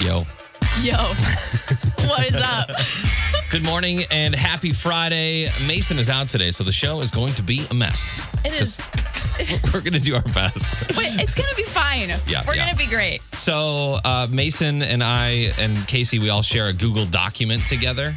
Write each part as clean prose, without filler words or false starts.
Yo. What is up? Good morning and happy Friday. Mason is out today, so the show is going to be a mess. It is. We're going to do our best. Wait, it's going to be fine. We're going to be great. So Mason and I and Casey, we all share a Google document together.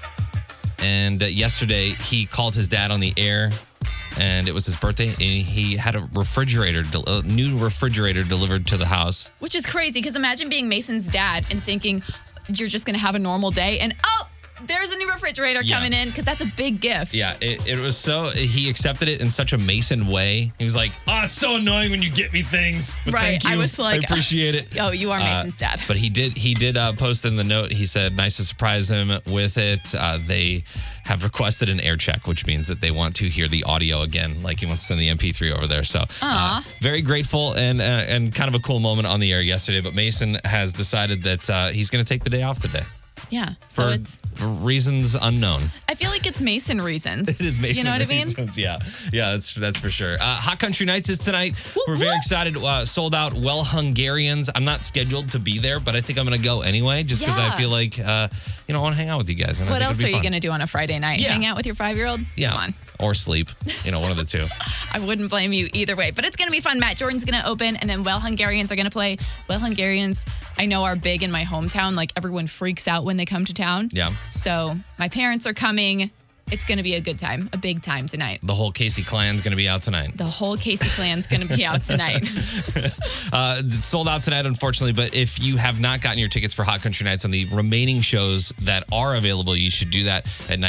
And yesterday, he called his dad on the air, and it was his birthday, and he had a new refrigerator delivered to the house. Which is crazy, because imagine being Mason's dad and thinking you're just going to have a normal day, and there's a new refrigerator coming in, because that's a big gift. Yeah, it was so, he accepted it in such a Mason way. He was like, it's so annoying when you get me things. But right, thank you. I was like, I appreciate it. Oh, you are Mason's dad. But he did post in the note, he said, nice to surprise him with it. They have requested an air check, which means that they want to hear the audio again, like he wants to send the MP3 over there. So very grateful and kind of a cool moment on the air yesterday. But Mason has decided that he's going to take the day off today. Yeah. So it's reasons unknown. I feel like it's Mason reasons. It is Mason You know what reasons. I mean? Yeah, that's for sure. Hot Country Nights is tonight. We're very excited. Sold out. Well Hungarians. I'm not scheduled to be there, but I think I'm going to go anyway, just because I feel like, I want to hang out with you guys. And what else are you going to do on a Friday night? Yeah. Hang out with your 5-year-old? Yeah. Come on. Or sleep. One of the two. I wouldn't blame you either way, but it's going to be fun. Matt Jordan's going to open, and then Well Hungarians are going to play. Well Hungarians, I know, are big in my hometown. Like, everyone freaks out when they come to town. Yeah. So my parents are coming. It's going to be a good time, a big time tonight. The whole Casey clan's going to be out tonight. The whole Casey clan's going to be out tonight. It's sold out tonight, unfortunately, but if you have not gotten your tickets for Hot Country Nights on the remaining shows that are available, you should do that at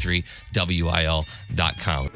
923wil.com.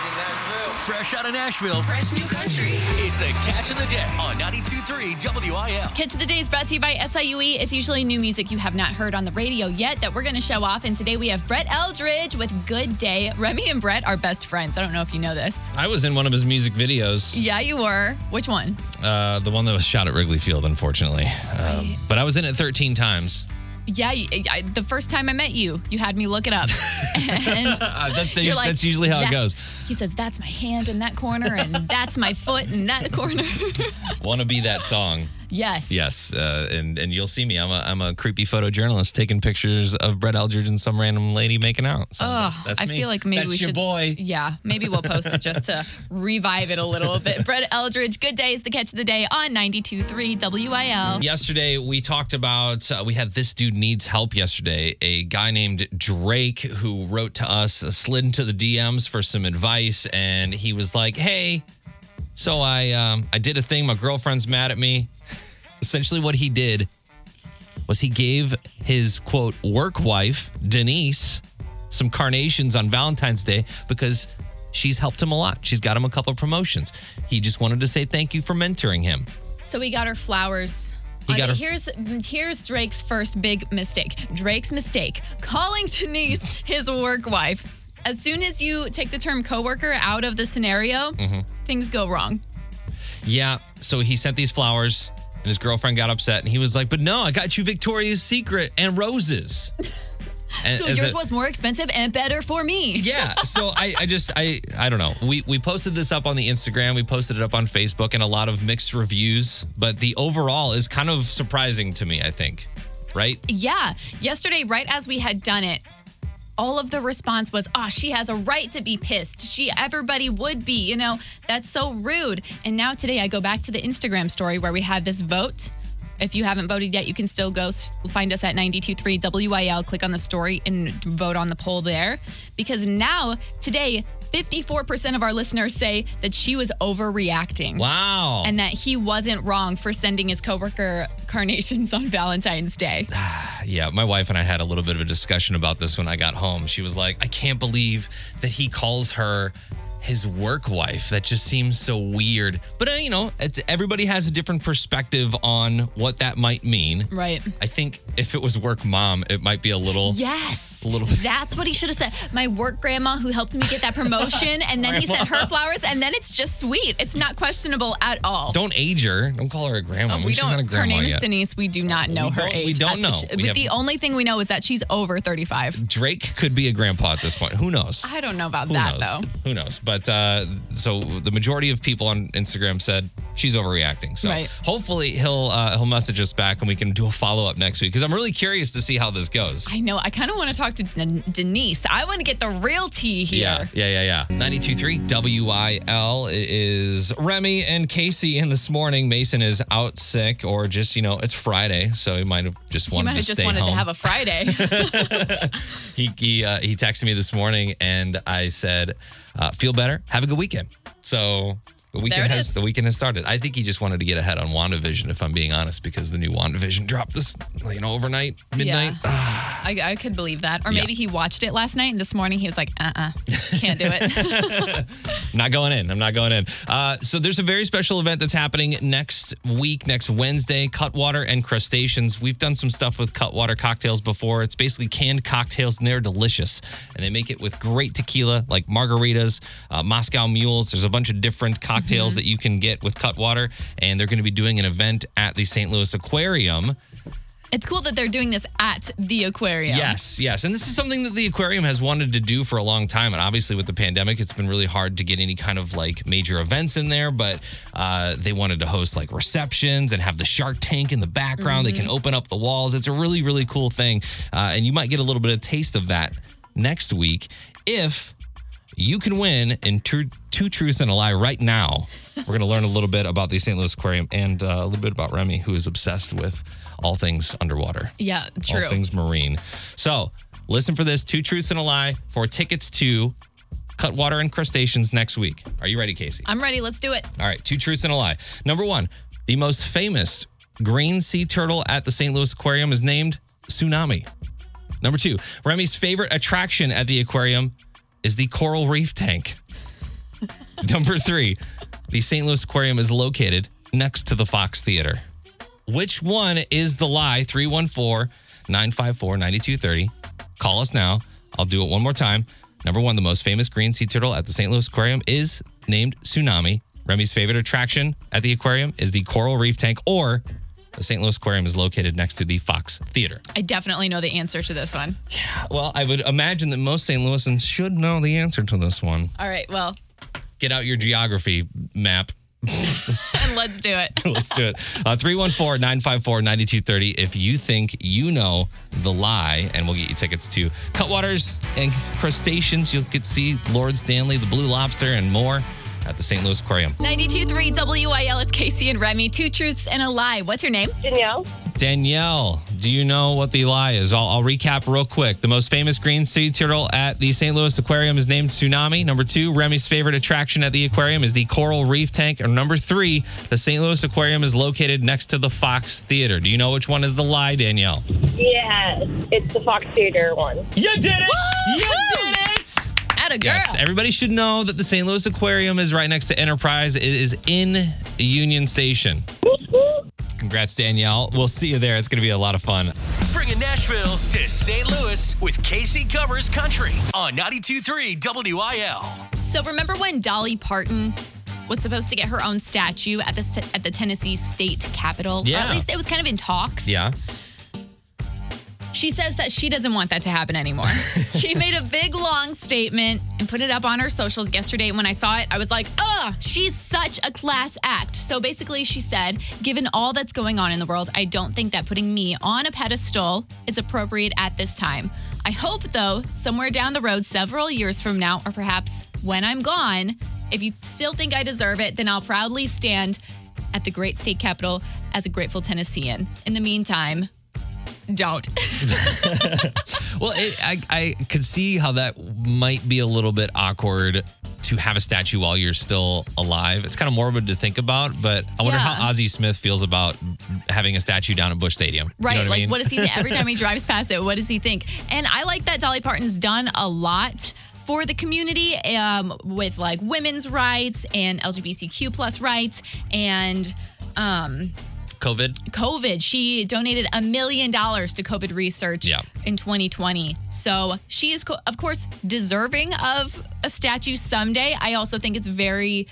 Fresh out of Nashville. Fresh new country. It's the Catch of the Day on 92.3 WIL. Catch of the Day is brought to you by SIUE. It's usually new music you have not heard on the radio yet that we're going to show off. And today we have Brett Eldridge with Good Day. Remy and Brett are best friends. I don't know if you know this. I was in one of his music videos. Yeah, you were. Which one? The one that was shot at Wrigley Field, unfortunately. Right. But I was in it 13 times. Yeah, the first time I met you, you had me look it up. And that's usually how it goes. He says, that's my hand in that corner, and that's my foot in that corner. Want to be that song. Yes. Yes, and you'll see me. I'm a creepy photojournalist taking pictures of Brett Eldridge and some random lady making out. So that's me. I feel like maybe that's we should. Your boy. Yeah, maybe we'll post it just to revive it a little bit. Brett Eldridge, Good Day is the Catch of the Day on 92.3 WIL. Yesterday, we talked about, we had This Dude Needs Help yesterday. A guy named Drake who wrote to us, slid into the DMs for some advice, and he was like, hey, so I did a thing. My girlfriend's mad at me. Essentially what he did was he gave his, quote, work wife, Denise, some carnations on Valentine's Day because she's helped him a lot. She's got him a couple of promotions. He just wanted to say thank you for mentoring him. So he got her flowers. Here's Drake's first big mistake. Drake's mistake, calling Denise his work wife. As soon as you take the term coworker out of the scenario, things go wrong. Yeah, so he sent these flowers, and his girlfriend got upset, and he was like, but no, I got you Victoria's Secret and roses. And so yours was more expensive and better for me. Yeah, so I don't know. We posted this up on the Instagram, we posted it up on Facebook, and a lot of mixed reviews, but the overall is kind of surprising to me, I think, right? Yeah, yesterday, right as we had done it, all of the response was, she has a right to be pissed. Everybody would be, that's so rude. And now today I go back to the Instagram story where we had this vote. If you haven't voted yet, you can still go find us at 92.3 WIL, click on the story and vote on the poll there. Because now, today, 54% of our listeners say that she was overreacting. Wow. And that he wasn't wrong for sending his coworker carnations on Valentine's Day. Yeah, my wife and I had a little bit of a discussion about this when I got home. She was like, I can't believe that he calls her his work wife. That just seems so weird. But, everybody has a different perspective on what that might mean. Right. I think if it was work mom, it might be a little... Yes. A little bit. That's what he should have said. My work grandma who helped me get that promotion, and then he sent her flowers, and then it's just sweet. It's not questionable at all. Don't age her. Don't call her a grandma. We She's don't. not a grandma Her name is yet. Denise. We do not know her age. We don't know. The only thing we know is that she's over 35. Drake could be a grandpa at this point. Who knows? I don't know about Who that, knows? though. Who knows? But so the majority of people on Instagram said she's overreacting. So Right. hopefully he'll message us back and we can do a follow-up next week because I'm really curious to see how this goes. I know. I kind of want to talk to Denise. I want to get the real tea here. Yeah. 92.3 WIL. It is Remy and Casey in this morning. Mason is out sick or just, it's Friday. So he might have just wanted to stay home. To have a Friday. He texted me this morning and I said, feel better. Have a good weekend. So the weekend has started. I think he just wanted to get ahead on WandaVision, if I'm being honest, because the new WandaVision dropped this, overnight, midnight. Yeah. I could believe that. Or maybe he watched it last night and this morning he was like, can't do it. I'm not going in. So there's a very special event that's happening next week, next Wednesday, Cutwater and Crustaceans. We've done some stuff with Cutwater cocktails before. It's basically canned cocktails and they're delicious. And they make it with great tequila like margaritas, Moscow mules. There's a bunch of different cocktails that you can get with Cutwater. And they're going to be doing an event at the St. Louis Aquarium. It's cool that they're doing this at the aquarium. Yes. And this is something that the aquarium has wanted to do for a long time. And obviously with the pandemic, it's been really hard to get any kind of major events in there. But they wanted to host receptions and have the Shark Tank in the background. They can open up the walls. It's a really, really cool thing. And you might get a little bit of taste of that next week if you can win in two truths and a lie right now. We're going to learn a little bit about the St. Louis Aquarium and a little bit about Remy, who is obsessed with all things underwater. Yeah, true. All things marine. So listen for this. 2 truths and a lie for tickets to Cutwater and Crustaceans next week. Are you ready, Casey? I'm ready. Let's do it. All right. 2 truths and a lie. Number 1, the most famous green sea turtle at the St. Louis Aquarium is named Tsunami. Number 2, Remy's favorite attraction at the aquarium is the Coral Reef Tank. Number 3, the St. Louis Aquarium is located next to the Fox Theater. Which one is the lie? 314-954-9230. Call us now. I'll do it one more time. Number 1, the most famous green sea turtle at the St. Louis Aquarium is named Tsunami. Remy's favorite attraction at the aquarium is the Coral Reef Tank, or the St. Louis Aquarium is located next to the Fox Theater. I definitely know the answer to this one. Yeah, well, I would imagine that most St. Louisans should know the answer to this one. All right, well. Get out your geography map. And let's do it. Let's do it. 314-954-9230 if you think you know the lie, and we'll get you tickets to Cutwaters and Crustaceans. You'll get to see Lord Stanley, the Blue Lobster, and more at the St. Louis Aquarium. 92.3 WIL. It's Casey and Remy. 2 truths and a lie. What's your name? Danielle, do you know what the lie is? I'll recap real quick. The most famous green sea turtle at the St. Louis Aquarium is named Tsunami. Number 2, Remy's favorite attraction at the aquarium is the Coral Reef Tank. Or number 3, the St. Louis Aquarium is located next to the Fox Theater. Do you know which one is the lie, Danielle? Yes, it's the Fox Theater one. You did it! Woo! You did it! Atta girl. Yes, everybody should know that the St. Louis Aquarium is right next to Enterprise. It is in Union Station. Congrats, Danielle. We'll see you there. It's going to be a lot of fun. Bringing Nashville to St. Louis with Casey Covers Country on 92.3 WIL. So remember when Dolly Parton was supposed to get her own statue at the Tennessee State Capitol? Yeah. Or at least it was kind of in talks. Yeah. She says that she doesn't want that to happen anymore. She made a big, long statement and put it up on her socials yesterday. When I saw it, I was like, she's such a class act. So basically, she said, given all that's going on in the world, I don't think that putting me on a pedestal is appropriate at this time. I hope, though, somewhere down the road, several years from now, or perhaps when I'm gone, if you still think I deserve it, then I'll proudly stand at the great state capitol as a grateful Tennessean. In the meantime, don't. Well, I could see how that might be a little bit awkward to have a statue while you're still alive. It's kind of morbid to think about, but I wonder how Ozzie Smith feels about having a statue down at Busch Stadium. Right. You know what I mean? What does he think? Every time he drives past it, what does he think? And I like that Dolly Parton's done a lot for the community with women's rights and LGBTQ plus rights and COVID. She donated $1 million to COVID research in 2020. So she is, of course, deserving of a statue someday. I also think it's very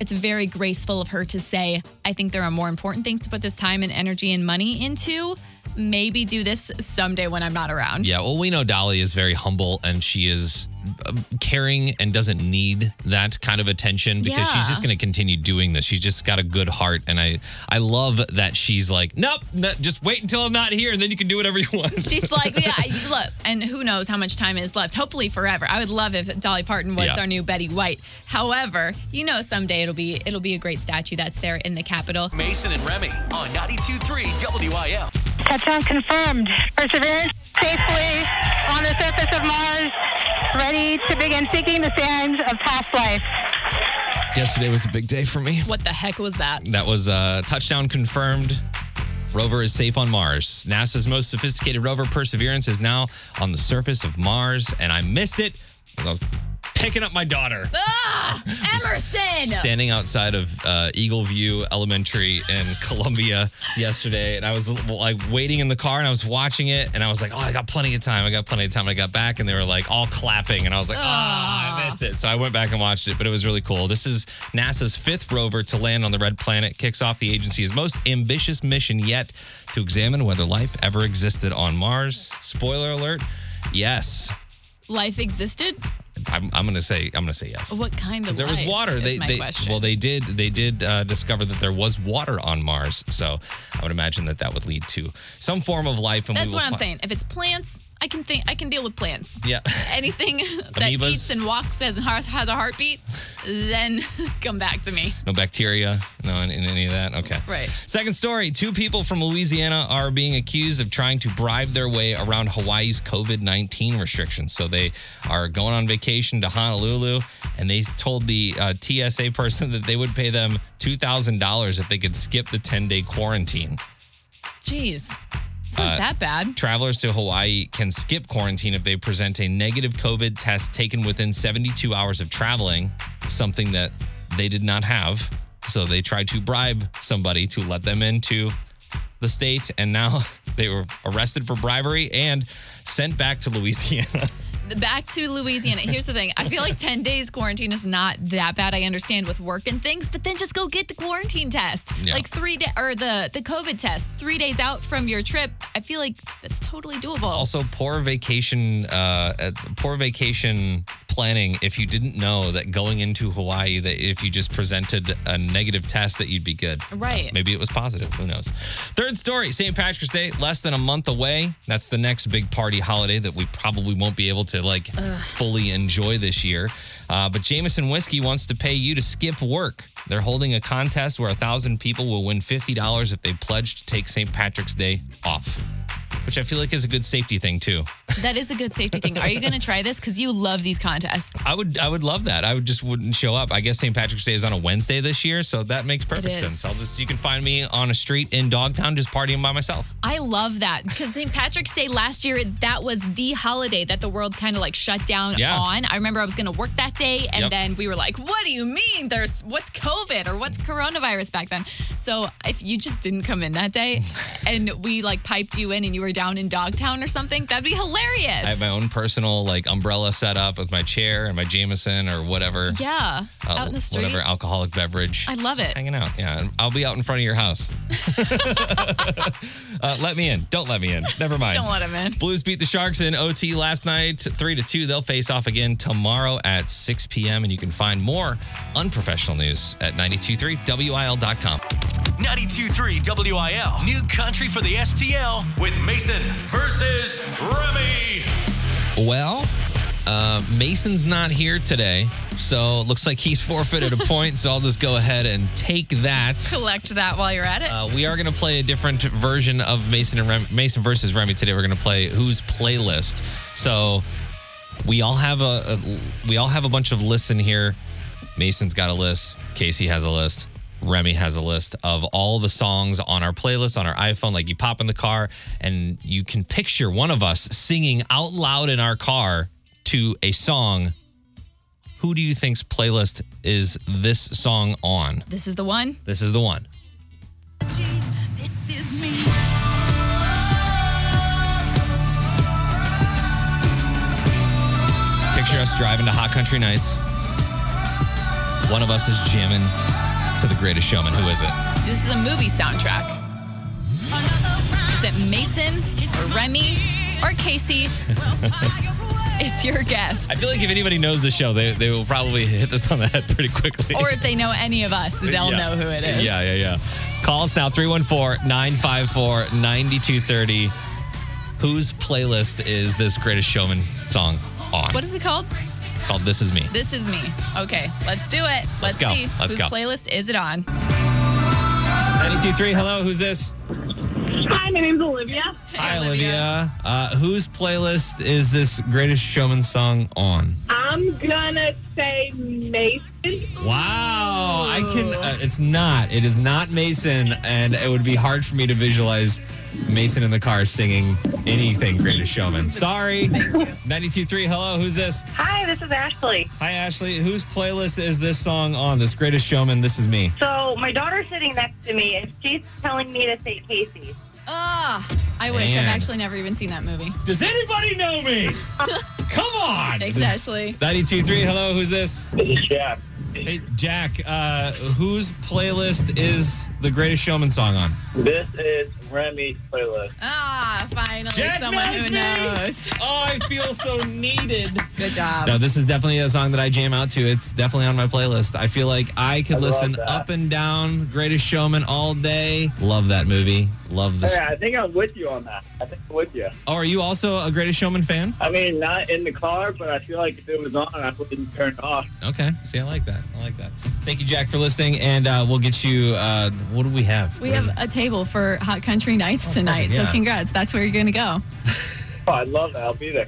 graceful of her to say, I think there are more important things to put this time and energy and money into maybe do this someday when I'm not around. Yeah, well, we know Dolly is very humble and she is caring and doesn't need that kind of attention because she's just going to continue doing this. She's just got a good heart. And I love that she's like, nope, just wait until I'm not here and then you can do whatever you want. She's like, look, and who knows how much time is left. Hopefully forever. I would love if Dolly Parton was our new Betty White. However, someday it'll be a great statue that's there in the Capitol. Mason and Remy on 92.3 WIL. Touchdown confirmed. Perseverance safely on the surface of Mars, ready to begin seeking the sands of past life. Yesterday was a big day for me. What the heck was that? That was touchdown confirmed. Rover is safe on Mars. NASA's most sophisticated rover, Perseverance, is now on the surface of Mars, and I missed it because I was picking up my daughter. Emerson! Standing outside of Eagle View Elementary in Columbia yesterday, and I was like waiting in the car, and I was watching it, and I was like, I got plenty of time. And I got back, and they were like all clapping, and I was like, I missed it. So I went back and watched it, but it was really cool. This is NASA's 5th rover to land on the Red Planet. Kicks off the agency's most ambitious mission yet to examine whether life ever existed on Mars. Spoiler alert, yes. Life existed? I'm gonna say yes. What kind of there life? was water. They did discover that there was water on Mars. So I would imagine that would lead to some form of life. And that's what I'm saying. If it's plants, I can deal with plants. Yeah. Anything that Amoebas. eats and walks and has a heartbeat, then come back to me. No bacteria, no in any of that. Okay. Right. Second story: 2 people from Louisiana are being accused of trying to bribe their way around Hawaii's COVID-19 restrictions. So they are going on vacation to Honolulu, and they told the TSA person that they would pay them $2,000 if they could skip the 10-day quarantine. Jeez. It's not that bad. Travelers to Hawaii can skip quarantine if they present a negative COVID test taken within 72 hours of traveling, something that they did not have. So they tried to bribe somebody to let them into the state, and now they were arrested for bribery and sent back to Louisiana. Back to Louisiana. Here's the thing. I feel like 10 days quarantine is not that bad. I understand with work and things, but then just go get the quarantine test. Yeah. Like 3 days, or the COVID test 3 days out from your trip. I feel like that's totally doable. Also, poor vacation planning if you didn't know that going into Hawaii, that if you just presented a negative test that you'd be good. Right. Maybe it was positive. Who knows? Third story, St. Patrick's Day, less than a month away. That's the next big party holiday that we probably won't be able to fully enjoy this year. But Jameson Whiskey wants to pay you to skip work. They're holding a contest where 1,000 people will win $50 if they pledge to take St. Patrick's Day off, which I feel like is a good safety thing too. That is a good safety thing. Are you going to try this? Because you love these contests. I would love that. I wouldn't show up. I guess St. Patrick's Day is on a Wednesday this year, so that makes perfect sense. You can find me on a street in Dogtown just partying by myself. I love that because St. Patrick's Day last year, that was the holiday that the world kind of like shut down on. I remember I was going to work that day, and then we were like, what do you mean? What's COVID or what's coronavirus back then? So if you just didn't come in that day and we like piped you in and you were down in Dogtown or something, that'd be hilarious. I have my own personal like umbrella set up with my chair and my Jameson or whatever. Yeah, out in the street. Whatever alcoholic beverage. I love it. Just hanging out. Yeah, and I'll be out in front of your house. Let me in. Don't let me in. Never mind. Don't let him in. Blues beat the Sharks in OT last night, 3-2. They'll face off again tomorrow at 6 p.m. And you can find more unprofessional news at 92.3WIL.com. 92.3 WIL. New country for the STL with Mason versus Remy. Well, Mason's not here today, so it looks like he's forfeited a point, so I'll just go ahead and take that. Collect that while you're at it. We are going to play a different version of Mason versus Remy today. We're going to play Who's Playlist. So we all have a bunch of lists in here. Mason's got a list. Casey has a list. Remy has a list of all the songs on our playlist on our iPhone. Like you pop in the car and you can picture one of us singing out loud in our car to a song. Who do you think's playlist is this song on? This is the one? This is the one. Picture us driving to Hot Country Nights. One of us is jamming to The Greatest Showman. Who is it? This is a movie soundtrack. Is it Mason or Remy or Casey? It's your guess. I feel like if anybody knows the show, they will probably hit this on the head pretty quickly. Or if they know any of us, they'll know who it is. Yeah. Call us now, 314-954-9230. Whose playlist is this Greatest Showman song on? What is it called? It's called This Is Me. This Is Me. Okay, let's do it. Let's go. See. Let's Whose go. playlist is it on? 92.3, hello, who's this? Hi, my name's Olivia. Hi, Olivia. Whose playlist is this Greatest Showman song on? I'm gonna say Mason. Wow. It's not. It is not Mason, and it would be hard for me to visualize Mason in the car singing anything Greatest Showman. Sorry. 92.3, hello, who's this? Hi, this is Ashley. Hi, Ashley. Whose playlist is this song on? This Greatest Showman, This Is Me. So my daughter's sitting next to me, and she's telling me to say Casey. I wish. Man. I've actually never even seen that movie. Does anybody know me? Come on. Thanks, Ashley. 92.3, hello, who's this? This is Jack. Hey, Jack, whose playlist is the Greatest Showman song on? This is Remy's playlist. Finally, Jack someone knows who me. knows. Oh, I feel so needed. Good job. No, this is definitely a song that I jam out to. It's definitely on my playlist. I feel like I could listen that. up and down Greatest Showman all day. Love that movie. Love this. Hey, I think I'm with you on that. I think I'm with you. Oh, are you also a Greatest Showman fan? I mean, not in the car, but I feel like if it was on, I wouldn't turn it off. Okay. See, I like that. Thank you, Jack, for listening. And we'll get you, what do we have? We have a table for Hot Country Nights tonight, yeah. so congrats. That's where you're going to go. Oh, I'd love that. I'll be there.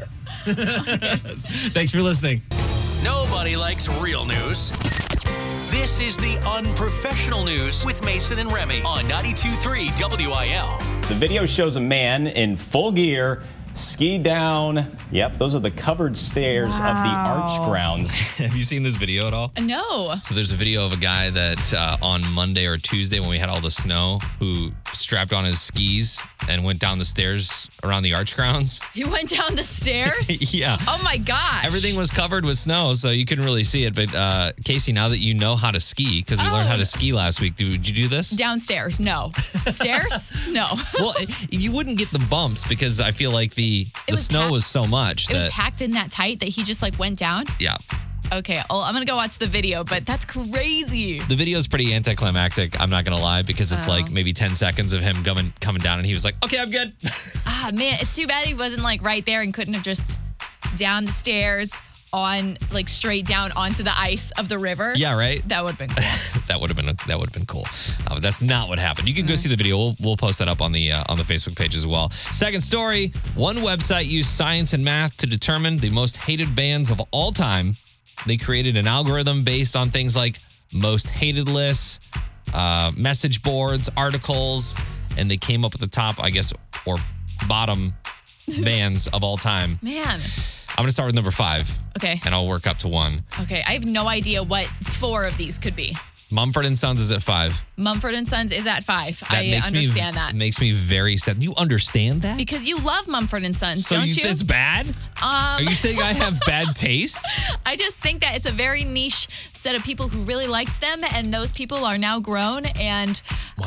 Thanks for listening. Nobody likes real news. This is the unprofessional news with Mason and Remy on 92.3 WIL. The video shows a man in full gear ski down. Yep, those are the covered stairs of the arch grounds. Have you seen this video at all? No. So there's a video of a guy that on Monday or Tuesday when we had all the snow who strapped on his skis and went down the stairs around the arch grounds. He went down the stairs? Yeah. Oh, my gosh. Everything was covered with snow, so you couldn't really see it. But Casey, now that you know how to ski, because we learned how to ski last week, did you do this? Downstairs, no. Stairs? No. Well, you wouldn't get the bumps because I feel like the snow was so much It was packed in that tight that he just like went down? Yeah. Okay, well, I'm going to go watch the video, but that's crazy. The video is pretty anticlimactic, I'm not going to lie, because it's like maybe 10 seconds of him coming down, and he was like, okay, I'm good. Man, it's too bad he wasn't like right there and couldn't have just down the stairs on like straight down onto the ice of the river. Yeah, right? That would have been cool. That would have been cool. But that's not what happened. You can go see the video. We'll post that up on the Facebook page as well. Second story, one website used science and math to determine the most hated bands of all time. They created an algorithm based on things like most hated lists, message boards, articles, and they came up with the top, I guess, or bottom bands of all time. Man. I'm going to start with number 5. Okay. And I'll work up to 1. Okay, I have no idea what 4 of these could be. Mumford & Sons is at 5. Mumford & Sons is at 5. I understand that. Makes me very sad. You understand that? Because you love Mumford & Sons, so don't you? It's bad? Are you saying I have bad taste? I just think that it's a very niche set of people who really liked them, and those people are now grown and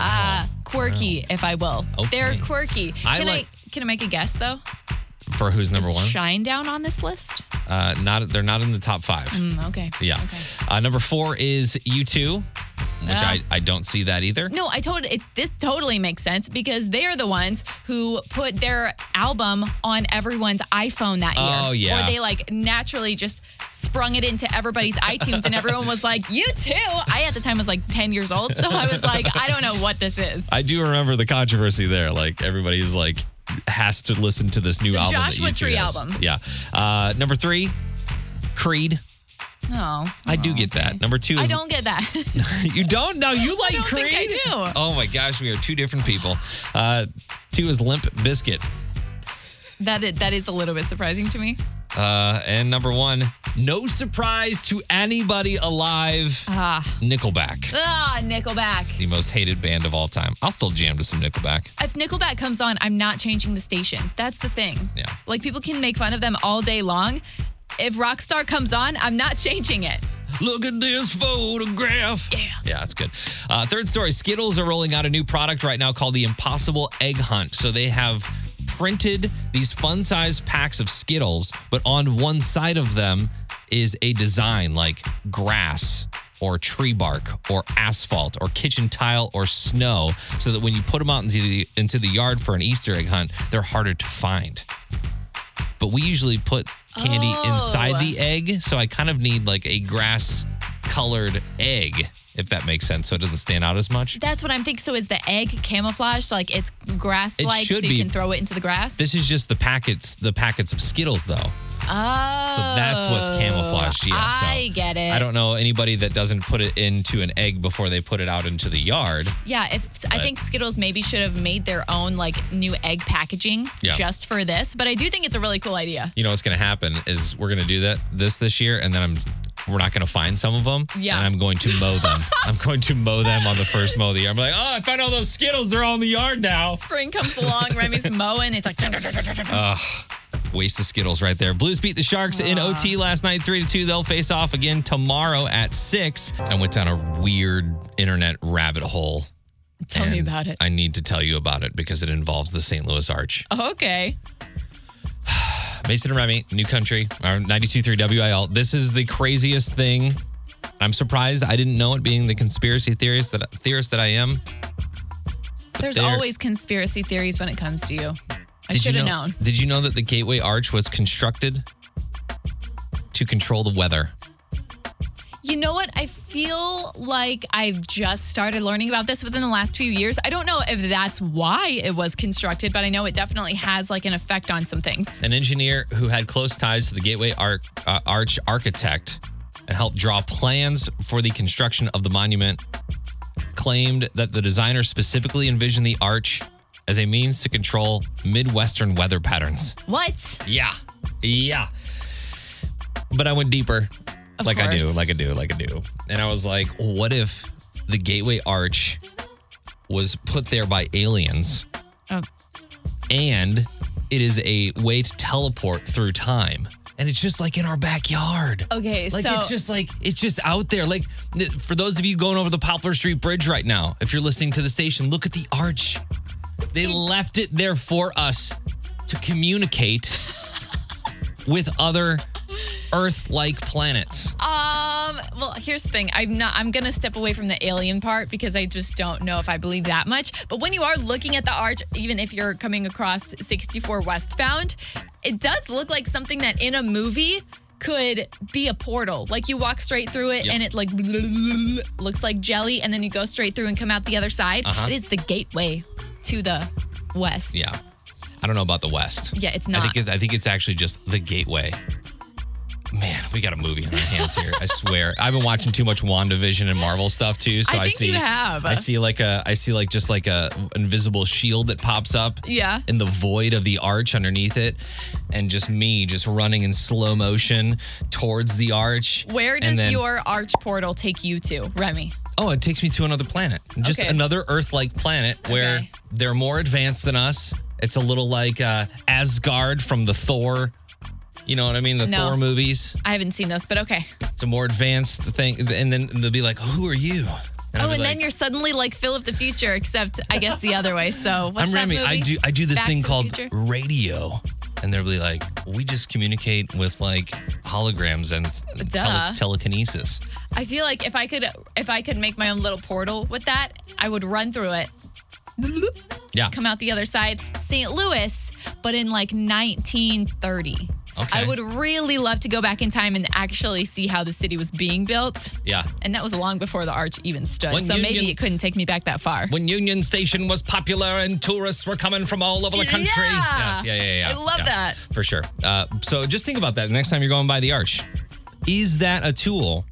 quirky, if I will. Okay. They're quirky. Can I make a guess, though? For who's number Is 1? Shinedown on this list? They're not in the top 5. Okay. Yeah. Okay. Number 4 is U2, which I don't see that either. No, this totally makes sense because they are the ones who put their album on everyone's iPhone that year. Oh, yeah. Or they like naturally just sprung it into everybody's iTunes and everyone was like, U2? I at the time was like 10 years old. So I was like, I don't know what this is. I do remember the controversy there. Like everybody's like has to listen to this new album. Joshua that U2 Tree has. album. Yeah. Number 3, Creed. Oh, I do get that. Number 2 is... I don't get that. You don't? No, you like I don't Creed? think I do. Oh my gosh, we are 2 different people. 2 is Limp Bizkit. That is a little bit surprising to me. And number 1, no surprise to anybody alive, Nickelback. Nickelback. The most hated band of all time. I'll still jam to some Nickelback. If Nickelback comes on, I'm not changing the station. That's the thing. Yeah. Like, people can make fun of them all day long. If Rockstar comes on, I'm not changing it. Look at this photograph. Yeah, that's good. Third story, Skittles are rolling out a new product right now called the Impossible Egg Hunt. So they have printed these fun-sized packs of Skittles, but on one side of them is a design like grass or tree bark or asphalt or kitchen tile or snow, so that when you put them out into the yard for an Easter egg hunt, they're harder to find. But we usually put candy inside the egg, so I kind of need like a grass-colored egg, if that makes sense, so it doesn't stand out as much. That's what I'm thinking. So is the egg camouflaged? So like it's grass-like, so you can throw it into the grass? This is just the packets of Skittles, though. Oh. So that's what's camouflaged. Yeah, I get it. I don't know anybody that doesn't put it into an egg before they put it out into the yard. Yeah, I think Skittles maybe should have made their own like new egg packaging just for this. But I do think it's a really cool idea. You know what's going to happen is we're going to do this year, and then we're not going to find some of them. Yeah. And I'm going to mow them. I'm going to mow them on the first mow of the year. I'm like, oh, I found all those Skittles. They're all in the yard now. Spring comes along. Remy's mowing. It's like. Waste of Skittles right there. Blues beat the Sharks in OT last night, 3-2. They'll face off again tomorrow at 6. I went down a weird internet rabbit hole. Tell me about it. I need to tell you about it because it involves the St. Louis Arch. Oh, okay. Mason and Remy, New Country, 92.3 WIL. This is the craziest thing. I'm surprised I didn't know it, being the conspiracy theorist that I am. There's always conspiracy theories when it comes to you. I should have known. Did you know that the Gateway Arch was constructed to control the weather? You know what? I feel like I've just started learning about this within the last few years. I don't know if that's why it was constructed, but I know it definitely has like an effect on some things. An engineer who had close ties to the Gateway Arch architect and helped draw plans for the construction of the monument claimed that the designer specifically envisioned the arch as a means to control Midwestern weather patterns. What? Yeah. But I went deeper. Like I do. And I was like, what if the Gateway Arch was put there by aliens and it is a way to teleport through time? And it's just like in our backyard. Okay, like, so it's just out there. Like, for those of you going over the Poplar Street Bridge right now, if you're listening to the station, look at the arch. They left it there for us to communicate with other Earth-like planets. Well, here's the thing. I'm going to step away from the alien part because I just don't know if I believe that much. But when you are looking at the arch, even if you're coming across 64 westbound, it does look like something that in a movie could be a portal. Like you walk straight through it and it like looks like jelly, and then you go straight through and come out the other side. It is the gateway to the west. Yeah. I don't know about the west. Yeah, it's not. I think it's actually just the gateway. Man, we got a movie on our hands here. I swear. I've been watching too much WandaVision and Marvel stuff too. So I think you have. I see just like a invisible shield that pops up. Yeah. In the void of the arch underneath it, and just me just running in slow motion towards the arch. Where does your arch portal take you to, Remy? Oh, it takes me to another planet. Just another Earth-like planet where they're more advanced than us. It's a little like Asgard from the Thor. You know what I mean? The Thor movies. I haven't seen those, but okay. It's a more advanced thing. And then they'll be like, who are you? And then you're suddenly like Phil of the future, except I guess the other way. So what's I'm Remy. That movie? I do this Back thing to called the Future? radio. And they'll be like, we just communicate with like holograms and telekinesis. I feel like if I could make my own little portal with that, I would run through it. Yeah. Come out the other side. St. Louis, but in like 1930. Okay. I would really love to go back in time and actually see how the city was being built. Yeah. And that was long before the arch even stood. When maybe it couldn't take me back that far. When Union Station was popular and tourists were coming from all over the country. Yeah. Yes. Yeah. I love that. For sure. So just think about that next time you're going by the arch. Is that a tool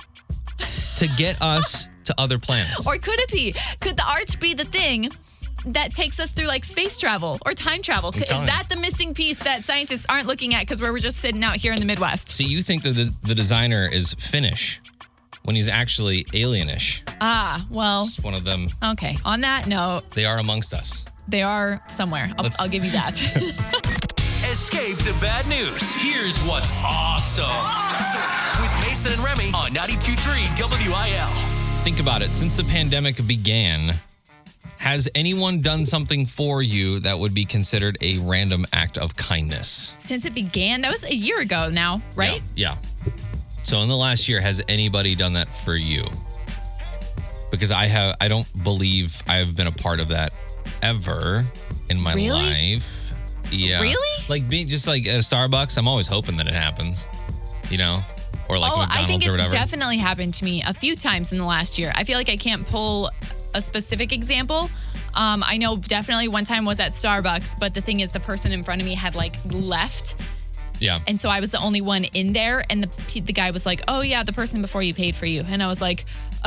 to get us to other planets? Or could it be? Could the arch be the thing that takes us through like space travel or time travel? Is that the missing piece that scientists aren't looking at because we're just sitting out here in the Midwest? So you think that the designer is Finnish when he's actually alienish? Well. It's one of them. Okay. On that note. They are amongst us. They are somewhere. I'll give you that. Escape the bad news. Here's what's awesome. With Mason and Remy on 92.3 WIL. Think about it. Since the pandemic began, has anyone done something for you that would be considered a random act of kindness? Since it began, that was a year ago now, right? Yeah. So in the last year, has anybody done that for you? Because I don't believe I have been a part of that ever in my Really? life. Yeah. Really? Like being just like at Starbucks, I'm always hoping that it happens, you know? Or like McDonald's I think or it's whatever. definitely happened to me a few times in the last year. I feel like I can't pull a specific example. I know definitely one time was at Starbucks, but the thing is the person in front of me had like left. Yeah. And so I was the only one in there. And the guy was like, oh yeah, the person before you paid for you. And I was like,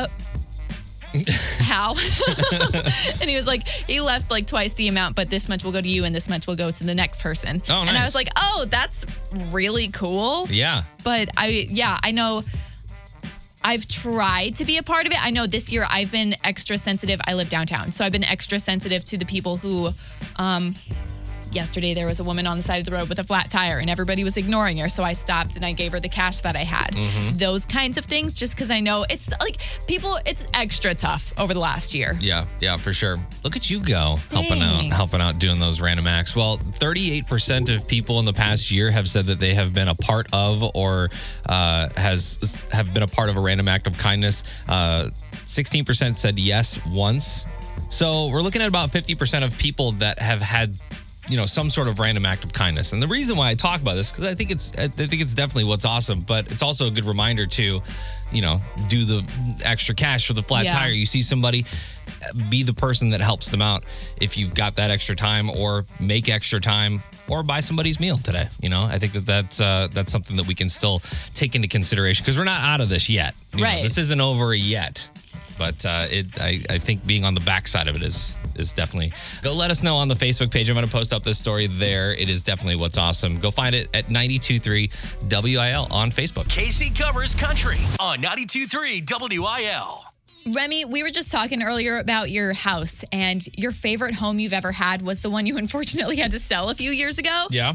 how? And he was like, he left like twice the amount, but this much will go to you and this much will go to the next person. Oh, nice. And I was like, oh, that's really cool. Yeah. But I know I've tried to be a part of it. I know this year I've been extra sensitive. I live downtown, so I've been extra sensitive to the people who, yesterday there was a woman on the side of the road with a flat tire and everybody was ignoring her. So I stopped and I gave her the cash that I had. Mm-hmm. Those kinds of things, just because I know it's like it's extra tough over the last year. Yeah, for sure. Look at you go, helping Thanks. out, doing those random acts. Well, 38% of people in the past year have said that they have been a part of or have been a part of a random act of kindness. 16% said yes once. So we're looking at about 50% of people that have had, some sort of random act of kindness. And the reason why I talk about this, because I think it's definitely what's awesome, but it's also a good reminder to, do the extra cash for the flat Yeah. tire. You see somebody, be the person that helps them out if you've got that extra time, or make extra time, or buy somebody's meal today. I think that's something that we can still take into consideration, because we're not out of this yet. Right. This isn't over yet. But I think being on the backside of it is definitely. Go let us know on the Facebook page. I'm going to post up this story there. It is definitely what's awesome. Go find it at 92.3 WIL on Facebook. Casey covers country on 92.3 WIL. Remy, we were just talking earlier about your house, and your favorite home you've ever had was the one you unfortunately had to sell a few years ago. Yeah.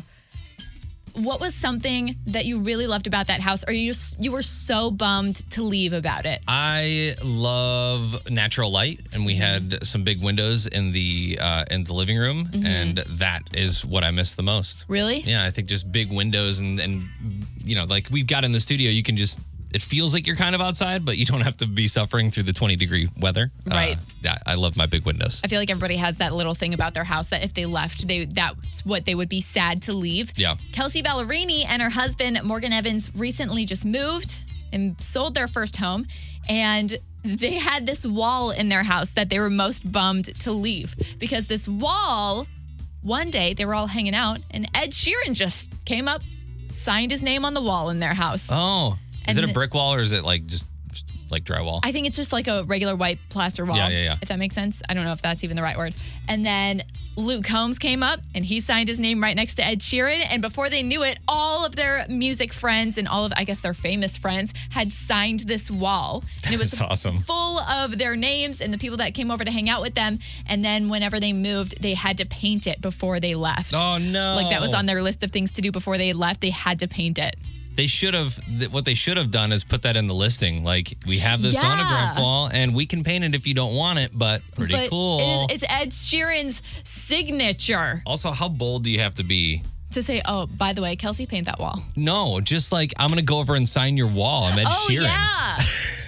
What was something that you really loved about that house, or you were so bummed to leave about it? I love natural light, and we had some big windows in the living room, and that is what I miss the most. Really? Yeah, I think just big windows and like we've got in the studio, you can just. It feels like you're kind of outside, but you don't have to be suffering through the 20-degree weather. Right. Yeah, I love my big windows. I feel like everybody has that little thing about their house that if they left, that's what they would be sad to leave. Yeah. Kelsey Ballerini and her husband, Morgan Evans, recently just moved and sold their first home. And they had this wall in their house that they were most bummed to leave, because this wall, one day they were all hanging out and Ed Sheeran just came up, signed his name on the wall in their house. Oh. Is And it a brick wall, or is it like just like drywall? I think it's just like a regular white plaster wall. Yeah. If that makes sense. I don't know if that's even the right word. And then Luke Combs came up and he signed his name right next to Ed Sheeran. And before they knew it, all of their music friends and all of, I guess, their famous friends had signed this wall. And it was That's awesome. full of their names and the people that came over to hang out with them. And then whenever they moved, they had to paint it before they left. Oh, no. Like that was on their list of things to do before they left. They had to paint it. They should have, what they should have done is put that in the listing. Like, we have this Yeah. sonograph wall, and we can paint it if you don't want it, but pretty cool. It's Ed Sheeran's signature. Also, how bold do you have to be? To say, oh, by the way, Kelsey, paint that wall. No, just like, I'm going to go over and sign your wall. I'm Ed Oh, Sheeran. yeah.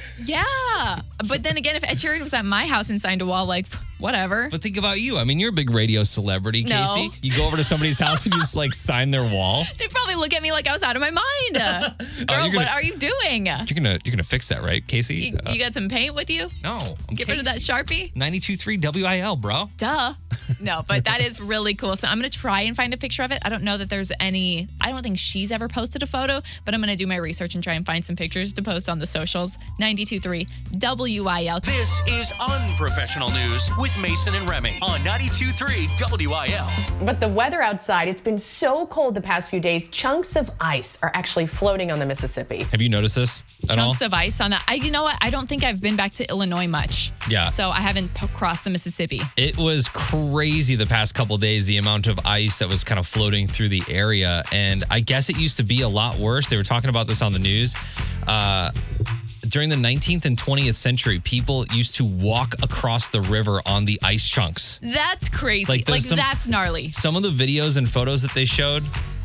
Yeah. But then again, if Ed Sheeran was at my house and signed a wall, like, whatever. But think about you. I mean, you're a big radio celebrity, No. Casey. You go over to somebody's house and you just like sign their wall. They'd probably look at me like I was out of my mind. Girl, you're gonna- what are you doing? You're gonna fix that, right, Casey? You got some paint with you? No. I'm Get rid of that Casey. Sharpie? 92.3 WIL, bro. Duh. No, but that is really cool. So I'm going to try and find a picture of it. I don't know that there's any, I don't think she's ever posted a photo, but I'm going to do my research and try and find some pictures to post on the socials. 92.3 WIL. This is Unprofessional News with Mason and Remy on 92.3 WIL. But the weather outside, it's been so cold the past few days, chunks of ice are actually floating on the Mississippi. Have you noticed this at all? Chunks of ice on that. You know what? I don't think I've been back to Illinois much. Yeah. So I haven't crossed the Mississippi. It was crazy the past couple days, the amount of ice that was kind of floating through the area. And I guess it used to be a lot worse. They were talking about this on the news. During the 19th and 20th century, people used to walk across the river on the ice chunks. That's crazy. Like, That's gnarly. Some of the videos and photos that they showed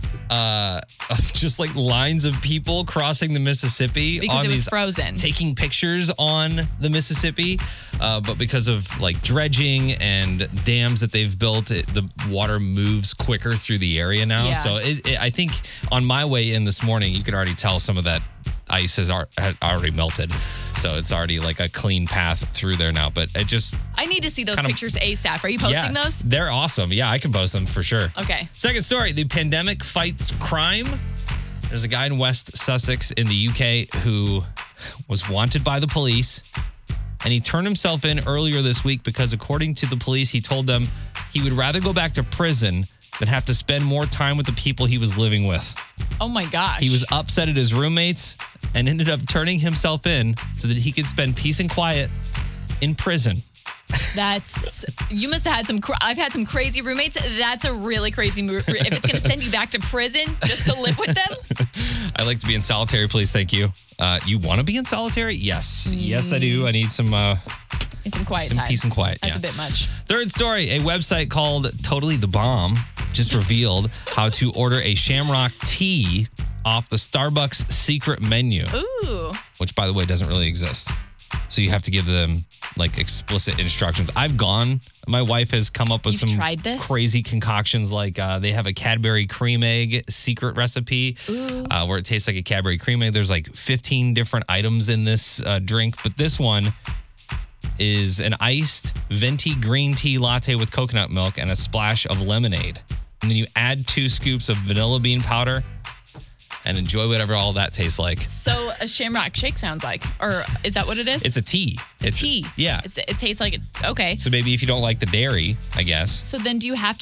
of just like lines of people crossing the Mississippi Because on it was these, frozen. taking pictures on the Mississippi, but because of like dredging and dams that they've built, the water moves quicker through the area now. Yeah. So I think on my way in this morning, you could already tell some of that ice had already melted. So it's already like a clean path through there now. But it just... I need to see those kind of- pictures ASAP. Are you posting those? They're awesome. Yeah, I can post them for sure. Okay. Second story, the pandemic fights crime. There's a guy in West Sussex in the UK who was wanted by the police, and he turned himself in earlier this week because according to the police, he told them he would rather go back to prison than have to spend more time with the people he was living with. Oh my gosh. He was upset at his roommates and ended up turning himself in so that he could spend peace and quiet in prison. You must have had I've had some crazy roommates. That's a really crazy move. If it's going to send you back to prison just to live with them. I like to be in solitary, please. Thank you. You want to be in solitary? Yes. Yes, I do. I need some quiet some time. peace and quiet. That's yeah. a bit much. Third story, a website called Totally the Bomb just revealed how to order a Shamrock tea off the Starbucks secret menu, Ooh. which, by the way, doesn't really exist. So you have to give them like explicit instructions. I've gone. My wife has come up with You've some tried this? crazy concoctions. Like they have a Cadbury cream egg secret recipe where it tastes like a Cadbury cream egg. There's like 15 different items in this drink, but this one is an iced venti green tea latte with coconut milk and a splash of lemonade. And then you add 2 scoops of vanilla bean powder and enjoy whatever all that tastes like. So a Shamrock Shake sounds like, or is that what it is? It's a tea. It's tea. Yeah. It tastes like it. Okay. So maybe if you don't like the dairy, I guess. So then do you have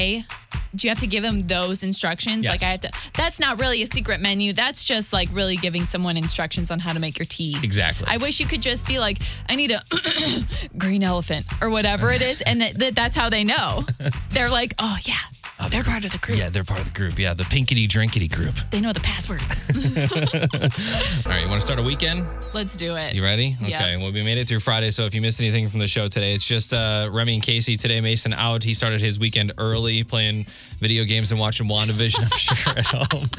to give them those instructions? Yes. Like that's not really a secret menu. That's just like really giving someone instructions on how to make your tea. Exactly. I wish you could just be like, I need a green elephant or whatever it is. And that's how they know. They're like, oh yeah, they're part of the group. Yeah, they're part of the group. Yeah, the pinkity drinkity group. They know the passwords. All right, you want to start a weekend? Let's do it. You ready? Yeah. Okay, well, we made it through Friday, so if you missed anything from the show today, it's just Remy and Casey. Today, Mason out. He started his weekend early playing video games and watching WandaVision, I'm sure, at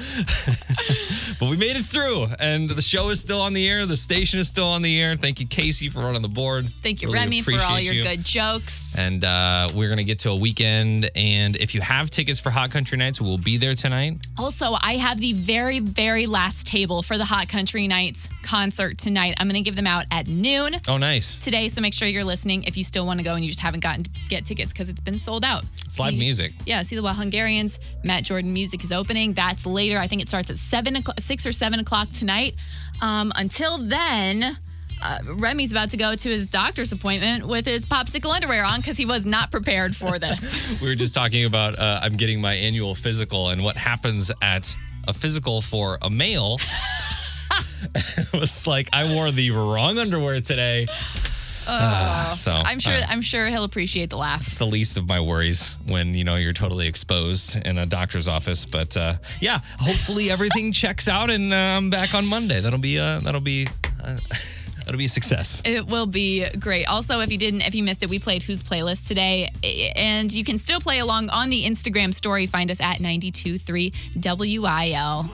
home. But we made it through, and the show is still on the air. The station is still on the air. Thank you, Casey, for running the board. Thank you, Really Remy, for all appreciate your you. good jokes. And we're going to get to a weekend, and if you have tickets for Hot Country Nights, we'll be there tonight. Also, I have the very, very last table for the Hot Country Nights concert tonight. I'm going to give them out at noon Oh, nice. today, so make sure you're listening if you still want to go and you just haven't gotten to get tickets because it's been sold out. It's live music. Yeah, See the Wild Hungarians. Matt Jordan Music is opening. That's later. I think it starts at 6 or 7 o'clock tonight. Until then, Remy's about to go to his doctor's appointment with his popsicle underwear on because he was not prepared for this. We were just talking about I'm getting my annual physical and what happens at a physical for a male. It was like I wore the wrong underwear today. So I'm sure he'll appreciate the laugh. it's the least of my worries when you're totally exposed in a doctor's office. But yeah, hopefully everything checks out and I'm back on Monday. That'll be a success. It will be great. Also, if you missed it, we played Who's Playlist today, and you can still play along on the Instagram story. Find us at 92.3 WIL.